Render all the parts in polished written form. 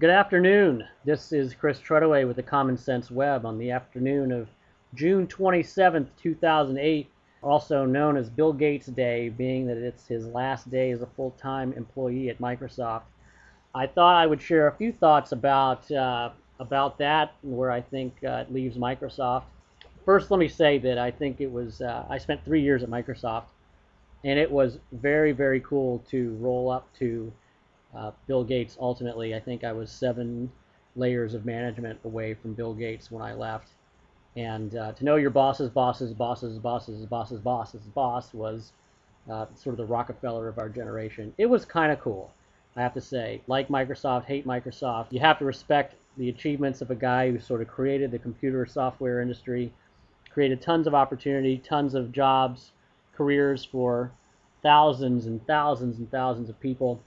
Good afternoon. This is Chris Trudaway with the Common Sense Web on the afternoon of June 27th, 2008, also known as Bill Gates Day, being that it's his last day as a full-time employee at Microsoft. I thought I would share a few thoughts about that and where I think it leaves Microsoft. First, let me say that I think I spent 3 years at Microsoft, and it was very, very cool to roll up to Bill Gates. Ultimately, I think I was 7 layers of management away from Bill Gates when I left. And to know your boss's boss was sort of the Rockefeller of our generation. It was kind of cool, I have to say. Like Microsoft, hate Microsoft. You have to respect the achievements of a guy who sort of created the computer software industry, created tons of opportunity, tons of jobs, careers for thousands and thousands and thousands of people,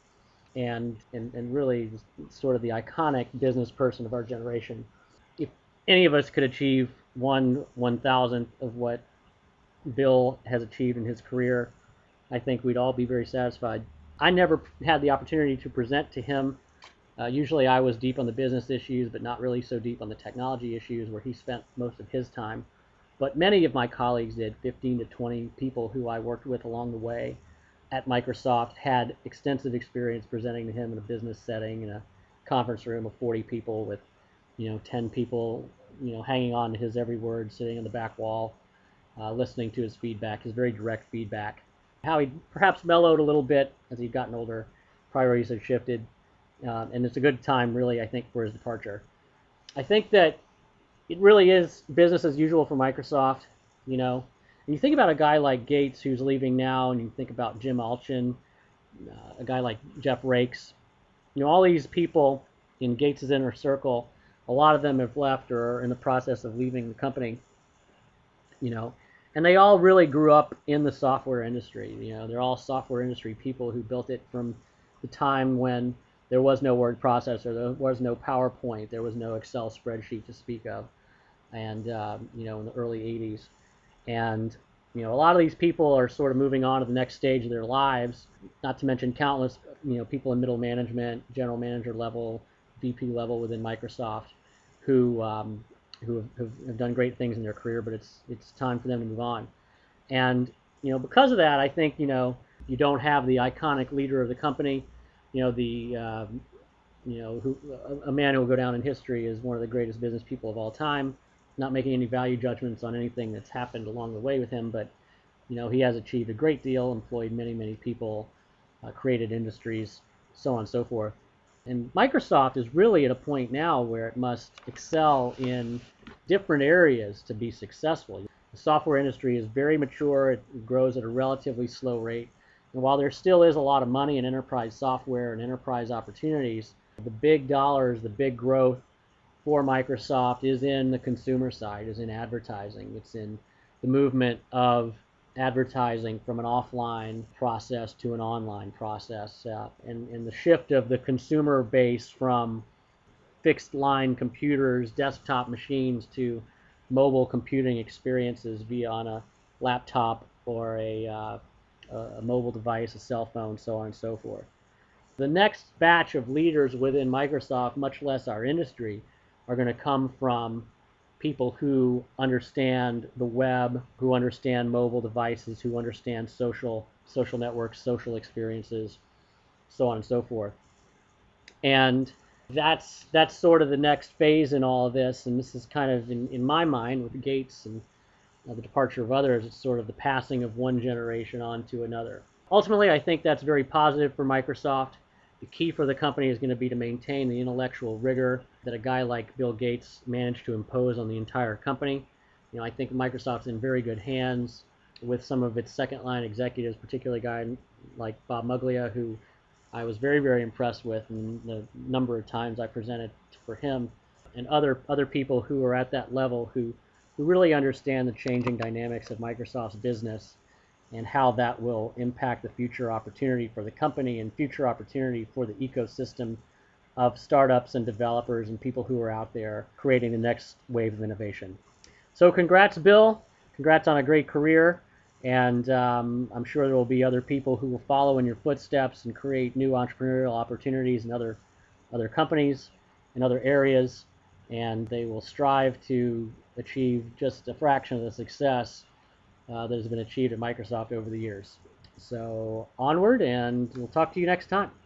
and really sort of the iconic business person of our generation. If any of us could achieve 1/1000th of what Bill has achieved in his career, I think we'd all be very satisfied. I never had the opportunity to present to him. Usually I was deep on the business issues, but not really so deep on the technology issues where he spent most of his time. But many of my colleagues did, 15 to 20 people who I worked with along the way at Microsoft had extensive experience presenting to him in a business setting in a conference room of 40 people with 10 people hanging on to his every word, sitting on the back wall, listening to his feedback, his very direct feedback. How he perhaps mellowed a little bit as he'd gotten older, priorities had shifted, and it's a good time, really, I think, for his departure. I think that it really is business as usual for Microsoft. You know, and you think about a guy like Gates who's leaving now, and you think about Jim Allchin, a guy like Jeff Rakes. All these people in Gates' inner circle, a lot of them have left or are in the process of leaving the company. You know, and they all really grew up in the software industry. They're all software industry people who built it from the time when there was no word processor, there was no PowerPoint, there was no Excel spreadsheet to speak of, and in the early 80s. And a lot of these people are sort of moving on to the next stage of their lives, not to mention countless people in middle management, general manager level, VP level within Microsoft who have done great things in their career, but it's time for them to move on. And because of that, I think you don't have the iconic leader of the company, the who a man who will go down in history as one of the greatest business people of all time. Not making any value judgments on anything that's happened along the way with him, but he has achieved a great deal, employed many, many people, created industries, so on and so forth. And Microsoft is really at a point now where it must excel in different areas to be successful. The software industry is very mature, it grows at a relatively slow rate. And while there still is a lot of money in enterprise software and enterprise opportunities, the big dollars, the big growth for Microsoft is in the consumer side, is in advertising. It's in the movement of advertising from an offline process to an online process, and the shift of the consumer base from fixed line computers, desktop machines, to mobile computing experiences via on a laptop or a mobile device, a cell phone, so on and so forth. The next batch of leaders within Microsoft, much less our industry, are going to come from people who understand the web, who understand mobile devices, who understand social networks, social experiences, so on and so forth. And that's sort of the next phase in all of this. And this is kind of, in my mind, with Gates and the departure of others, it's sort of the passing of one generation on to another. Ultimately, I think that's very positive for Microsoft. The key for the company is going to be to maintain the intellectual rigor that a guy like Bill Gates managed to impose on the entire company. I think Microsoft's in very good hands with some of its second-line executives, particularly a guy like Bob Muglia, who I was very, very impressed with, and the number of times I presented for him, and other people who are at that level who really understand the changing dynamics of Microsoft's business and how that will impact the future opportunity for the company and future opportunity for the ecosystem of startups and developers and people who are out there creating the next wave of innovation. So congrats, Bill. Congrats on a great career. And I'm sure there will be other people who will follow in your footsteps and create new entrepreneurial opportunities in other companies. in other areas, and they will strive to achieve just a fraction of the success that has been achieved at Microsoft over the years. So onward, and we'll talk to you next time.